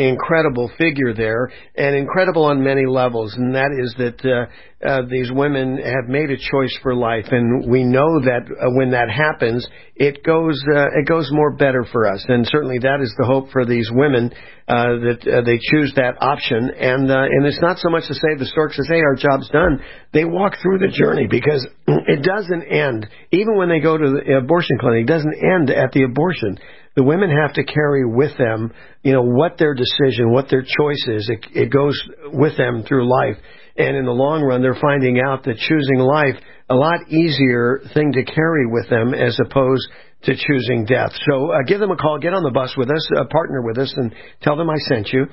figure there, and incredible on many levels, and that is that these women have made a choice for life, and we know that when that happens, it goes more better for us, and certainly that is the hope for these women, that they choose that option, and it's not so much to say the stork says, hey, our job's done. They walk through the journey because it doesn't end. Even when they go to the abortion clinic, it doesn't end at the abortion. The women have to carry with them, what their decision, what their choice is. It goes with them through life. And in the long run, they're finding out that choosing life, a lot easier thing to carry with them as opposed to choosing death. So give them a call, get on the bus with us, partner with us, and tell them I sent you.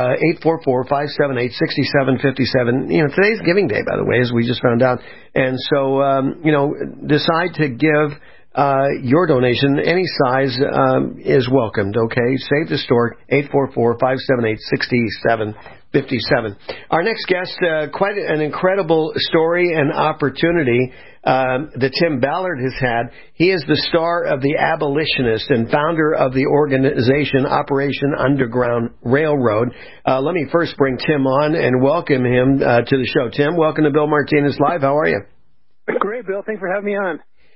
844-578-6757. Today's Giving Day, by the way, as we just found out. And so, decide to give your donation, any size, is welcomed, okay? Save the Stork, 844-578-6757. Our next guest, quite an incredible story and opportunity that Tim Ballard has had. He is the star of The Abolitionist and founder of the organization Operation Underground Railroad. Let me first bring Tim on and welcome him to the show. Tim, welcome to Bill Martinez Live. How are you? Great, Bill. Thanks for having me on.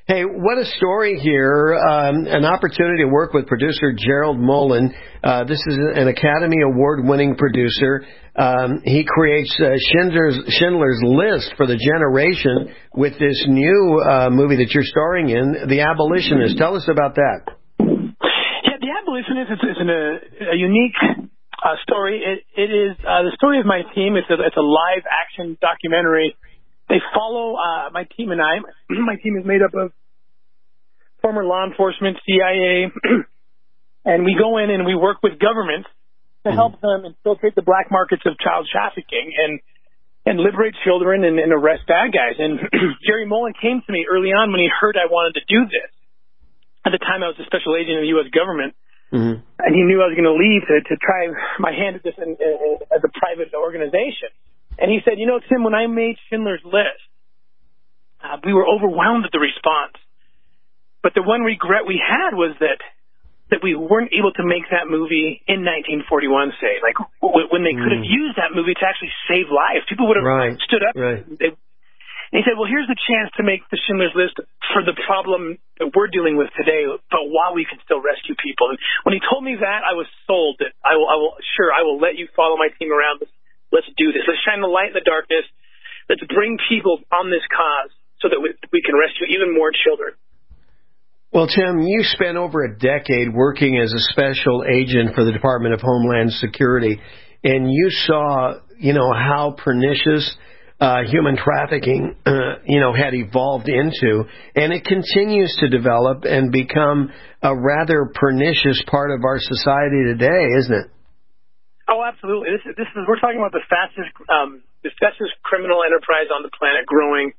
Hey, what a story here. An opportunity to work with producer Gerald Molen. This is an Academy Award-winning producer. He creates Schindler's List for the generation with this new movie that you're starring in, The Abolitionist. Tell us about that. Yeah, The Abolitionist is a unique story. It is the story of my team. It's a live-action documentary. They follow my team and I. My team is made up of former law enforcement, CIA, and we go in and we work with governments to help them infiltrate the black markets of child trafficking and liberate children and arrest bad guys. And Jerry Molen came to me early on when he heard I wanted to do this. At the time, I was a special agent of the U.S. government, and he knew I was going to leave to try my hand at this as a private organization. And he said, Tim, when I made Schindler's List, we were overwhelmed at the response. But the one regret we had was that we weren't able to make that movie in 1941, say, like when they could have used that movie to actually save lives. People would have stood up. Right. And he said, well, here's the chance to make the Schindler's List for the problem that we're dealing with today, but while we can still rescue people. And when he told me that, I was sold that I will let you follow my team around. Let's do this. Let's shine the light in the darkness. Let's bring people on this cause so that we can rescue even more children. Well, Tim, you spent over a decade working as a special agent for the Department of Homeland Security, and you saw, how pernicious human trafficking, had evolved into, and it continues to develop and become a rather pernicious part of our society today, isn't it? Oh, absolutely. This is we're talking about the fastest criminal enterprise on the planet, growing.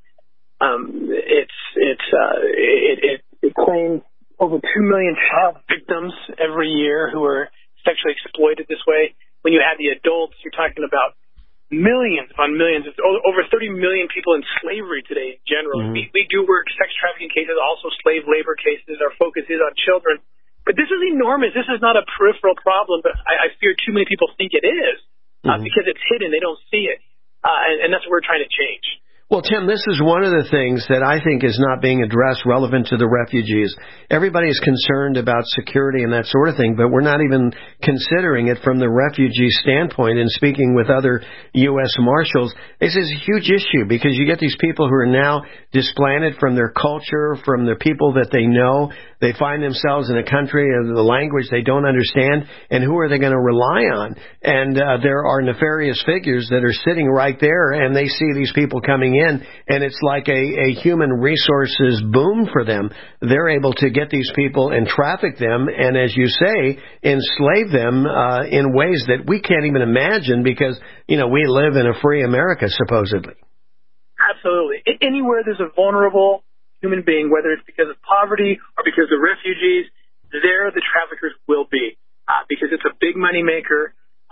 It claims over 2 million child victims every year who are sexually exploited this way. When you add the adults, you're talking about millions upon millions. Over 30 million people in slavery today in general. We do work sex trafficking cases, also slave labor cases. Our focus is on children. But this is enormous. This is not a peripheral problem, but I fear too many people think it is because it's hidden. They don't see it. And that's what we're trying to change. Well, Tim, this is one of the things that I think is not being addressed relevant to the refugees. Everybody is concerned about security and that sort of thing, but we're not even considering it from the refugee standpoint. And speaking with other U.S. Marshals, this is a huge issue because you get these people who are now displanted from their culture, from the people that they know. They find themselves in a country of the language they don't understand, and who are they going to rely on? And there are nefarious figures that are sitting right there, and they see these people coming in, and it's like a human resources boom for them. They're able to get these people and traffic them, and as you say, enslave them in ways that we can't even imagine because, we live in a free America, supposedly. Absolutely. Anywhere there's a vulnerable human being, whether it's because of poverty or because of refugees, there the traffickers will be because it's a big money maker.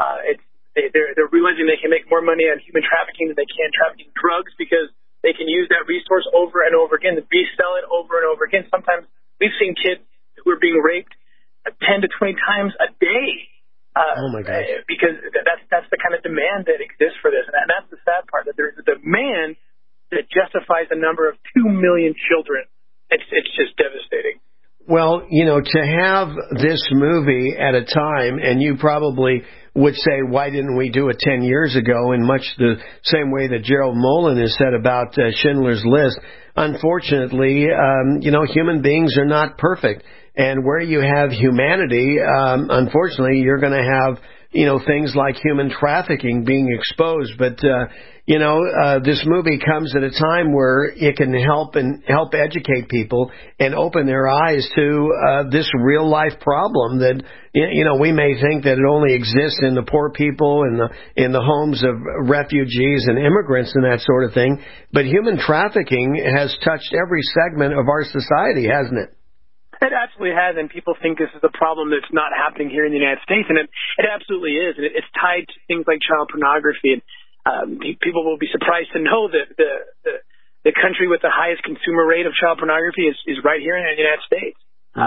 They're realizing they can make more money on human trafficking than they can trafficking drugs because they can use that resource over and over again to resell it over and over again. Sometimes we've seen kids who are being raped 10 to 20 times a day. Oh my gosh! Because that's the kind of demand that exists for this, and that's the sad part, that there's a demand that justifies the number of 2 million children. It's just devastating. Well, to have this movie at a time, and you probably would say, why didn't we do it 10 years ago, in much the same way that Gerald Molen has said about Schindler's List. Unfortunately, human beings are not perfect. And where you have humanity, unfortunately, you're going to have, things like human trafficking being exposed. But, this movie comes at a time where it can help educate people and open their eyes to this real life problem that, we may think that it only exists in the poor people and in the homes of refugees and immigrants and that sort of thing. But human trafficking has touched every segment of our society, hasn't it? It absolutely has, and people think this is a problem that's not happening here in the United States, and it absolutely is. And it's tied to things like child pornography. And people will be surprised to know that the country with the highest consumer rate of child pornography is right here in the United States.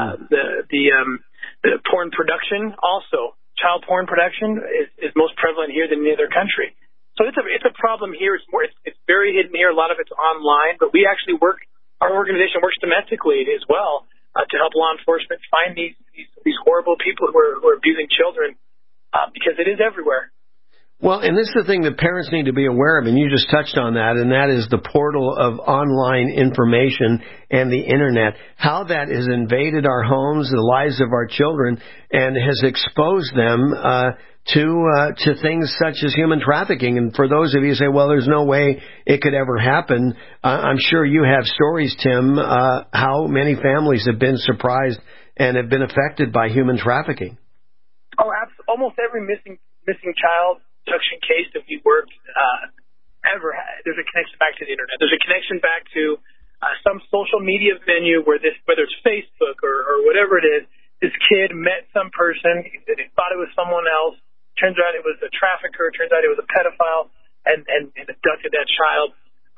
The porn production, also child porn production, is most prevalent here than any other country. So it's a problem here. It's very hidden here. A lot of it's online, but we actually work. Our our organization works domestically as well to help law enforcement find these horrible people who are abusing children because it is everywhere. Well, and this is the thing that parents need to be aware of, and you just touched on that, and that is the portal of online information and the Internet, how that has invaded our homes, the lives of our children, and has exposed them to things such as human trafficking. And for those of you who say, well, there's no way it could ever happen, I'm sure you have stories, Tim, how many families have been surprised and have been affected by human trafficking. Oh, almost every missing child abduction case that we worked ever had, there's a connection back to the Internet. There's a connection back to some social media venue where whether it's Facebook or whatever it is, this kid met some person, they thought it was someone else, turns out it was a trafficker, turns out it was a pedophile, and abducted that child.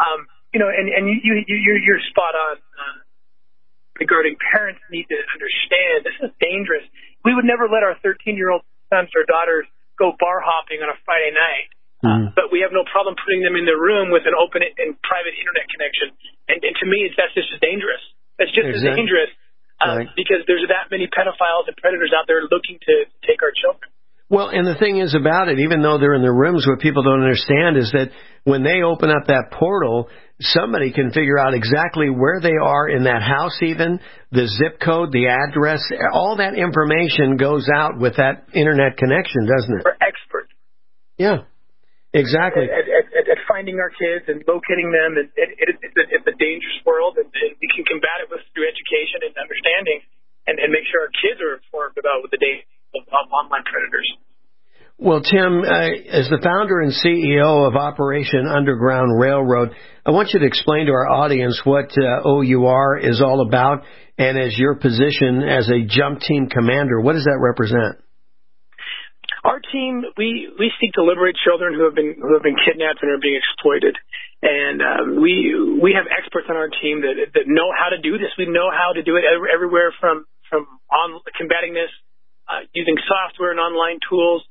You're spot on regarding parents need to understand this is dangerous. We would never let our 13-year-old sons or daughters go bar hopping on a Friday night, but we have no problem putting them in their room with an open and private Internet connection. And to me, that's just as dangerous. That's just as dangerous because there's that many pedophiles and predators out there looking to take our children. Well, and the thing is about it, even though they're in their rooms, what people don't understand is that when they open up that portal, somebody can figure out exactly where they are in that house even, the zip code, the address, all that information goes out with that Internet connection, doesn't it? We're experts. Yeah, exactly. At finding our kids and locating them, and it's a dangerous world, and we can combat it through education and understanding and make sure our kids are informed about the dangers of online predators. Well, Tim, as the founder and CEO of Operation Underground Railroad, I want you to explain to our audience what OUR is all about, and as your position as a jump team commander, what does that represent? Our team, we seek to liberate children who have been kidnapped and are being exploited, and we have experts on our team that know how to do this. We know how to do it everywhere from combating this using software and online tools.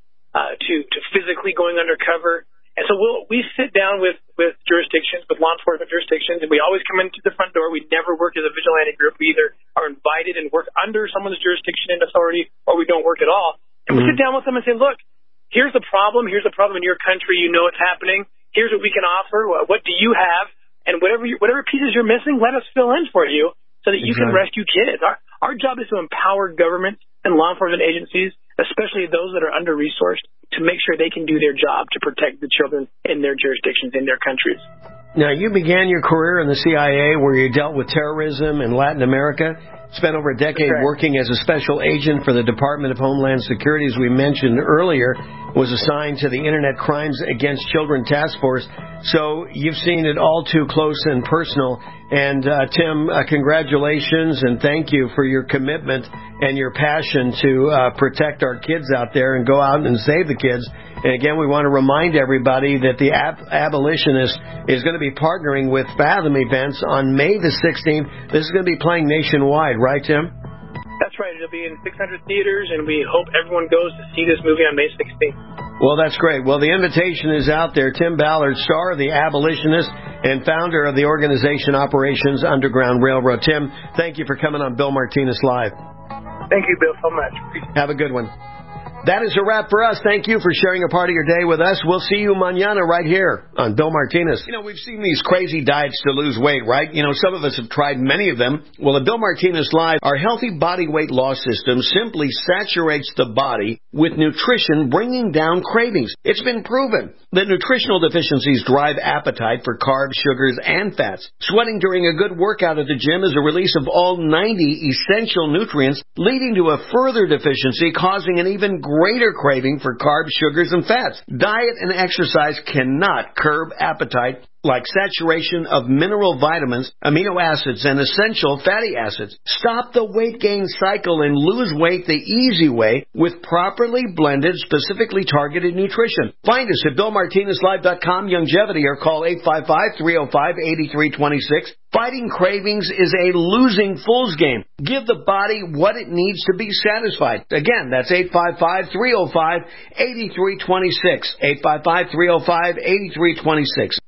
To physically going undercover. And so we sit down with jurisdictions, with law enforcement jurisdictions, and we always come into the front door. We never work as a vigilante group. We either are invited and work under someone's jurisdiction and authority, or we don't work at all. And we sit down with them and say, look, here's the problem. Here's the problem in your country. You know it's happening. Here's what we can offer. What do you have? And whatever pieces you're missing, let us fill in for you so that you can rescue kids. Our job is to empower government and law enforcement agencies, especially those that are under-resourced, to make sure they can do their job to protect the children in their jurisdictions, in their countries. Now, you began your career in the CIA where you dealt with terrorism in Latin America, spent over a decade working as a special agent for the Department of Homeland Security, as we mentioned earlier, was assigned to the Internet Crimes Against Children Task Force. So you've seen it all too close and personal. And Tim, congratulations and thank you for your commitment and your passion to protect our kids out there and go out and save the kids. And again, we want to remind everybody that the Abolitionist is going to be partnering with Fathom Events on May the 16th. This is going to be playing nationwide, right, Tim? That's right. It'll be in 600 theaters, and we hope everyone goes to see this movie on May 16th. Well, that's great. Well, the invitation is out there. Tim Ballard, star of The Abolitionist and founder of the organization Operations Underground Railroad. Tim, thank you for coming on Bill Martinez Live. Thank you, Bill, so much. Have a good one. That is a wrap for us. Thank you for sharing a part of your day with us. We'll see you mañana right here on Bill Martinez. You know, we've seen these crazy diets to lose weight, right? You know, some of us have tried many of them. Well, at Bill Martinez Live, our healthy body weight loss system simply saturates the body with nutrition, bringing down cravings. It's been proven that nutritional deficiencies drive appetite for carbs, sugars, and fats. Sweating during a good workout at the gym is a release of all 90 essential nutrients, leading to a further deficiency, causing an even greater craving for carbs, sugars, and fats. Diet and exercise cannot curb appetite like saturation of mineral vitamins, amino acids, and essential fatty acids. Stop the weight gain cycle and lose weight the easy way with properly blended, specifically targeted nutrition. Find us at BillMartinezLive.com, Longevity, or call 855-305-8326. Fighting cravings is a losing fool's game. Give the body what it needs to be satisfied. Again, that's 855-305-8326. 855-305-8326.